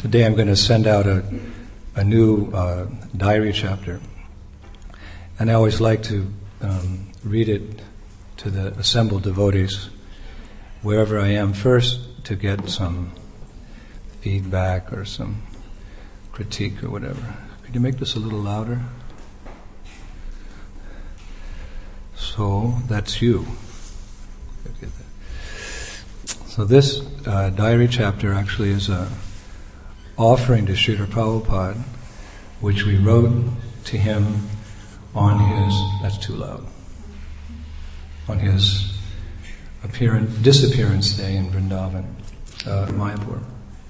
Today I'm going to send out a new diary chapter. And I always like to read it to the assembled devotees wherever I am first to get some feedback or some critique or whatever. Could you make this a little louder? So that's you. So this diary chapter actually is a offering to Srila Prabhupada, which we wrote to him on his, that's too loud, on his disappearance day in Vrindavan, Mayapur.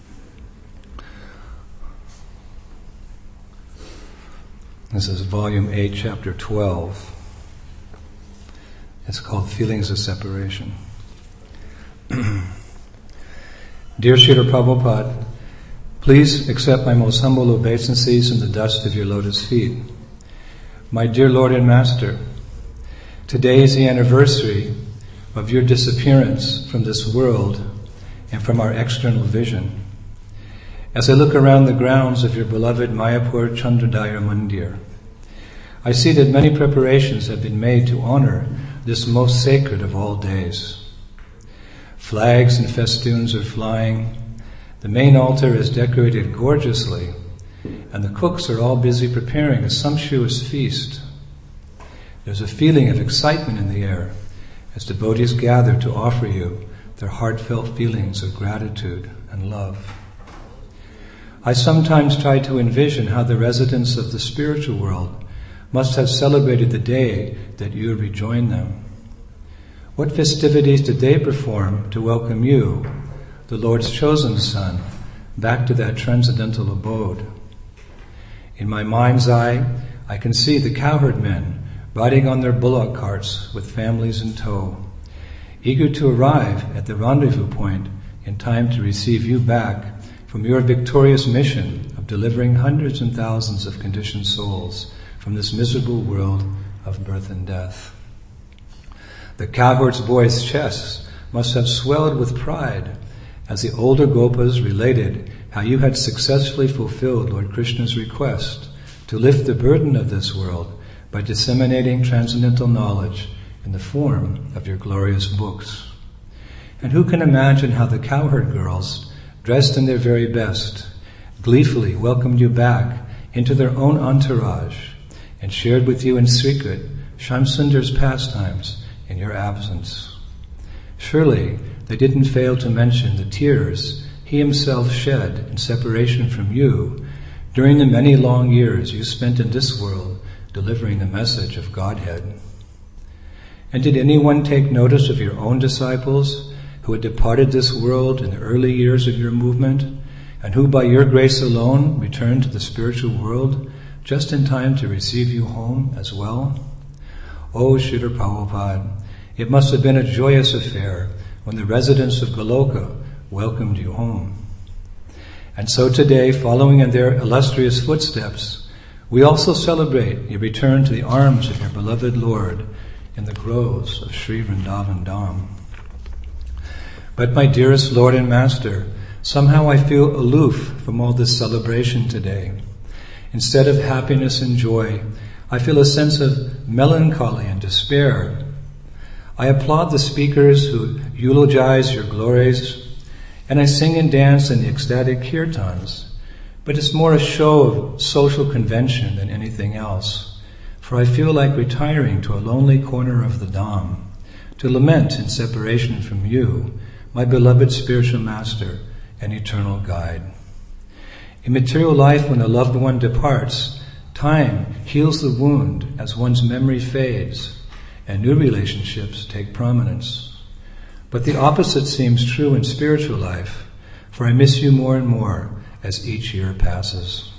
This is volume 8, chapter 12. It's called Feelings of Separation. Dear Srila Prabhupada, please accept my most humble obeisances in the dust of your lotus feet. My dear Lord and Master, today is the anniversary of your disappearance from this world and from our external vision. As I look around the grounds of your beloved Mayapur Chandrodaya Mandir, I see that many preparations have been made to honor this most sacred of all days. Flags and festoons are flying. The main altar is decorated gorgeously, and the cooks are all busy preparing a sumptuous feast. There's a feeling of excitement in the air as devotees gather to offer you their heartfelt feelings of gratitude and love. I sometimes try to envision how the residents of the spiritual world must have celebrated the day that you rejoined them. What festivities did they perform to welcome you, the Lord's chosen Son, back to that transcendental abode? In my mind's eye, I can see the cowherd men riding on their bullock carts with families in tow, eager to arrive at the rendezvous point in time to receive you back from your victorious mission of delivering hundreds and thousands of conditioned souls from this miserable world of birth and death. The cowherd's boys' chests must have swelled with pride as the older Gopas related how you had successfully fulfilled Lord Krishna's request to lift the burden of this world by disseminating transcendental knowledge in the form of your glorious books. And who can imagine how the cowherd girls, dressed in their very best, gleefully welcomed you back into their own entourage and shared with you in secret Shamsundar's pastimes in your absence. Surely they didn't fail to mention the tears he himself shed in separation from you during the many long years you spent in this world delivering the message of Godhead. And did anyone take notice of your own disciples who had departed this world in the early years of your movement and who by your grace alone returned to the spiritual world just in time to receive you home as well? O Srila Prabhupada, it must have been a joyous affair when the residents of Goloka welcomed you home. And so today, following in their illustrious footsteps, we also celebrate your return to the arms of your beloved Lord in the groves of Sri Vrindavan Dham. But my dearest Lord and Master, somehow I feel aloof from all this celebration today. Instead of happiness and joy, I feel a sense of melancholy and despair. I applaud the speakers who eulogize your glories, and I sing and dance in the ecstatic kirtans, but it's more a show of social convention than anything else, for I feel like retiring to a lonely corner of the Dham to lament in separation from you, my beloved spiritual master and eternal guide. In material life, when a loved one departs, time heals the wound as one's memory fades, and new relationships take prominence. But the opposite seems true in spiritual life, for I miss you more and more as each year passes.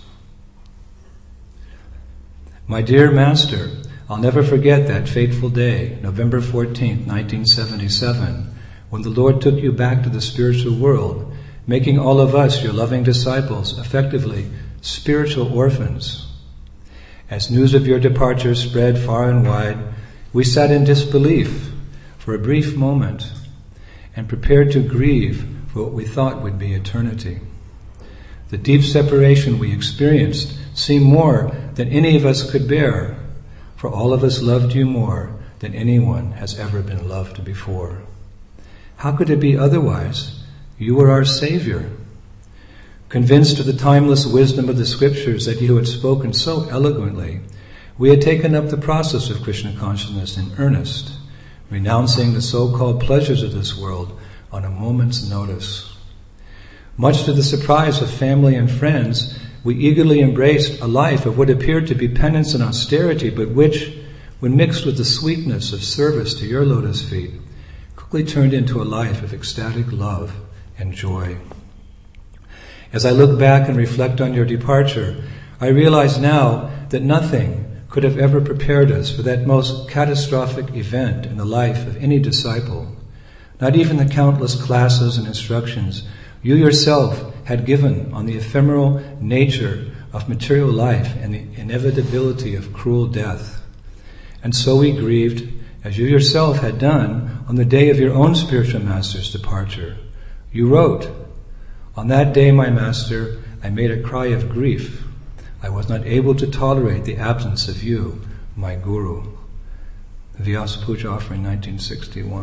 My dear Master, I'll never forget that fateful day, November 14th, 1977, when the Lord took you back to the spiritual world, making all of us, your loving disciples, effectively spiritual orphans. As news of your departure spread far and wide, we sat in disbelief for a brief moment and prepared to grieve for what we thought would be eternity. The deep separation we experienced seemed more than any of us could bear, for all of us loved you more than anyone has ever been loved before. How could it be otherwise? You were our Savior. Convinced of the timeless wisdom of the scriptures that you had spoken so eloquently, we had taken up the process of Krishna consciousness in earnest, renouncing the so-called pleasures of this world on a moment's notice. Much to the surprise of family and friends, we eagerly embraced a life of what appeared to be penance and austerity, but which, when mixed with the sweetness of service to your lotus feet, quickly turned into a life of ecstatic love and joy. As I look back and reflect on your departure, I realize now that nothing could have ever prepared us for that most catastrophic event in the life of any disciple. Not even the countless classes and instructions you yourself had given on the ephemeral nature of material life and the inevitability of cruel death. And so we grieved, as you yourself had done on the day of your own spiritual master's departure. You wrote, "On that day, my master, I made a cry of grief. I was not able to tolerate the absence of you, my guru." Vyasa Puja Offering, 1961.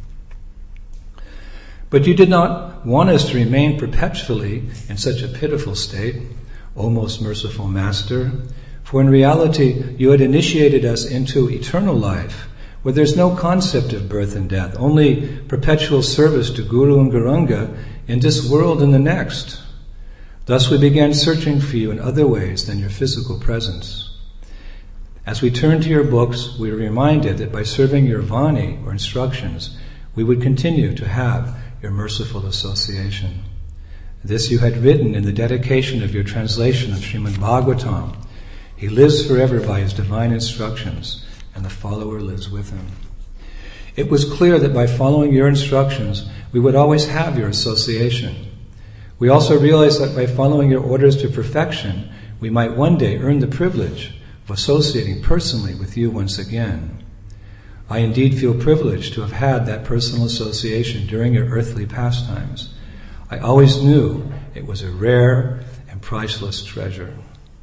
But you did not want us to remain perpetually in such a pitiful state, O most merciful Master, for in reality you had initiated us into eternal life, where there's no concept of birth and death, only perpetual service to Guru and Gauranga in this world and the next. Thus we began searching for you in other ways than your physical presence. As we turned to your books, we were reminded that by serving your Vani, or instructions, we would continue to have your merciful association. This you had written in the dedication of your translation of Srimad Bhagavatam. He lives forever by his divine instructions, and the follower lives with him. It was clear that by following your instructions, we would always have your association. We also realized that by following your orders to perfection, we might one day earn the privilege of associating personally with you once again. I indeed feel privileged to have had that personal association during your earthly pastimes. I always knew it was a rare and priceless treasure.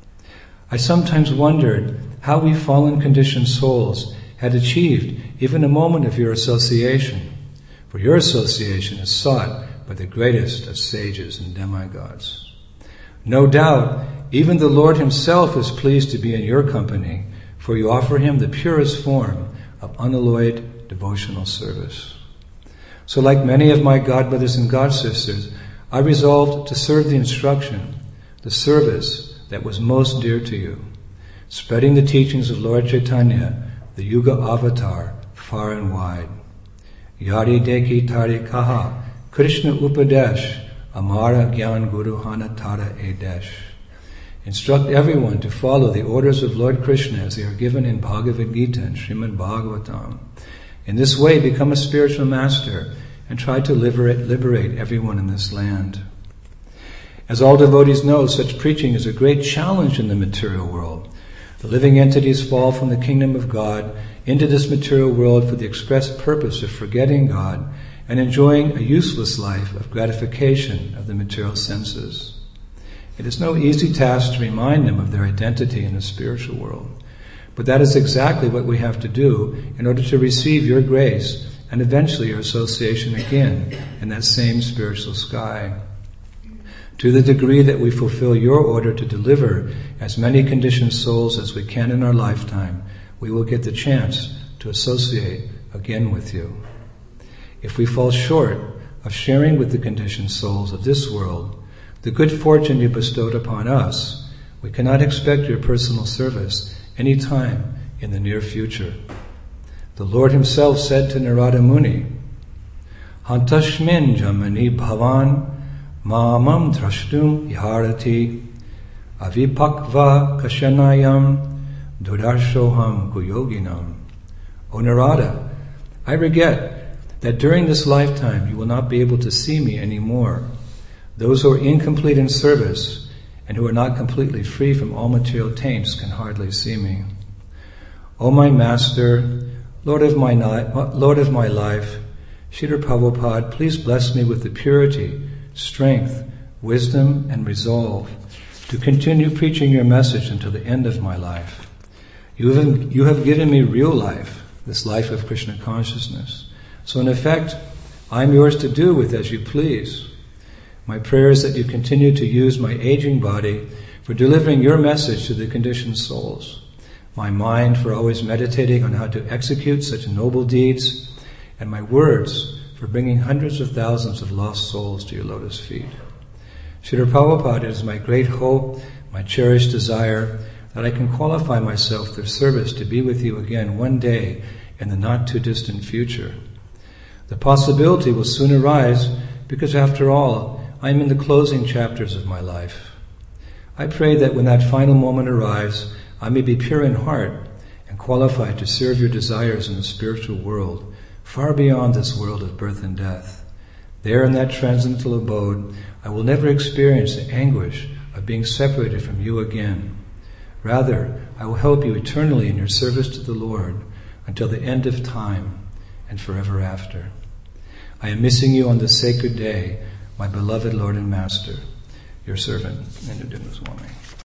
I sometimes wondered how we fallen conditioned souls had achieved even a moment of your association, for your association is sought by the greatest of sages and demigods. No doubt, even the Lord himself is pleased to be in your company, for you offer him the purest form of unalloyed devotional service. So like many of my godbrothers and godsisters, I resolved to serve the instruction, the service that was most dear to you, spreading the teachings of Lord Chaitanya, the Yuga avatar, far and wide. Yari deki tari kaha, Krishna Upadesh, Amara Gyan Guru Hana Tara Edesh. Instruct everyone to follow the orders of Lord Krishna as they are given in Bhagavad Gita and Srimad Bhagavatam. In this way, become a spiritual master and try to liberate everyone in this land. As all devotees know, such preaching is a great challenge in the material world. The living entities fall from the kingdom of God into this material world for the express purpose of forgetting God and enjoying a useless life of gratification of the material senses. It is no easy task to remind them of their identity in the spiritual world, but that is exactly what we have to do in order to receive your grace and eventually your association again in that same spiritual sky. To the degree that we fulfill your order to deliver as many conditioned souls as we can in our lifetime, we will get the chance to associate again with you. If we fall short of sharing with the conditioned souls of this world the good fortune you bestowed upon us, we cannot expect your personal service any time in the near future. The Lord himself said to Narada Muni, Hantashmin jamani bhavan ma'amam drashtum iharati avipakva kashanayam dudarshoham kuyoginam. O Narada, I regret that during this lifetime you will not be able to see me anymore. Those who are incomplete in service and who are not completely free from all material taints can hardly see me. O my Master, Lord of my life, Srila Prabhupada, please bless me with the purity, strength, wisdom, and resolve to continue preaching your message until the end of my life. You have given me real life, this life of Krishna consciousness. So in effect, I'm yours to do with as you please. My prayer is that you continue to use my aging body for delivering your message to the conditioned souls, my mind for always meditating on how to execute such noble deeds, and my words for bringing hundreds of thousands of lost souls to your lotus feet. Srila Prabhupada, it is my great hope, my cherished desire, that I can qualify myself through service to be with you again one day in the not-too-distant future. The possibility will soon arise because, after all, I am in the closing chapters of my life. I pray that when that final moment arrives, I may be pure in heart and qualified to serve your desires in the spiritual world, far beyond this world of birth and death. There in that transcendental abode, I will never experience the anguish of being separated from you again. Rather, I will help you eternally in your service to the Lord until the end of time and forever after. I am missing you on this sacred day, my beloved Lord and Master, your servant, Nindya Swami.